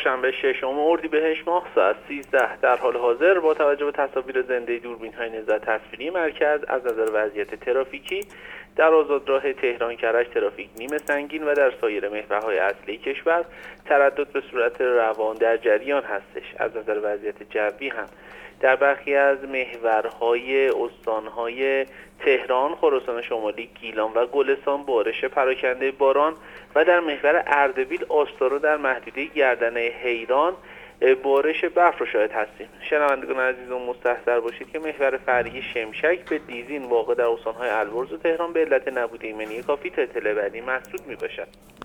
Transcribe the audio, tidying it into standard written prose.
چهارشنبه 6 اردیبهشت ماه ساعت 13 در حال حاضر با توجه به تصاویر زنده دوربین‌های نظارت تصویری مرکز از نظر وضعیت ترافیکی در آزادراه تهران کرج ترافیک نیمه سنگین و در سایر محورهای اصلی کشور تردد به صورت روان در جریان هستش. از نظر وضعیت جوی هم در برخی از محورهای استانهای تهران، خراسان شمالی، گیلان و گلستان بارش پراکنده باران و در محور اردبیل آستارو در محدوده گردنه حیران بارش برف رو شاهد هستیم. شنوندگان عزیز و مستحضر باشید که محور فرعی شمشک به دیزین واقع در استانهای البرز و تهران به علت نبود ایمنی کافی تا اطلاع بعدی مسدود می باشد.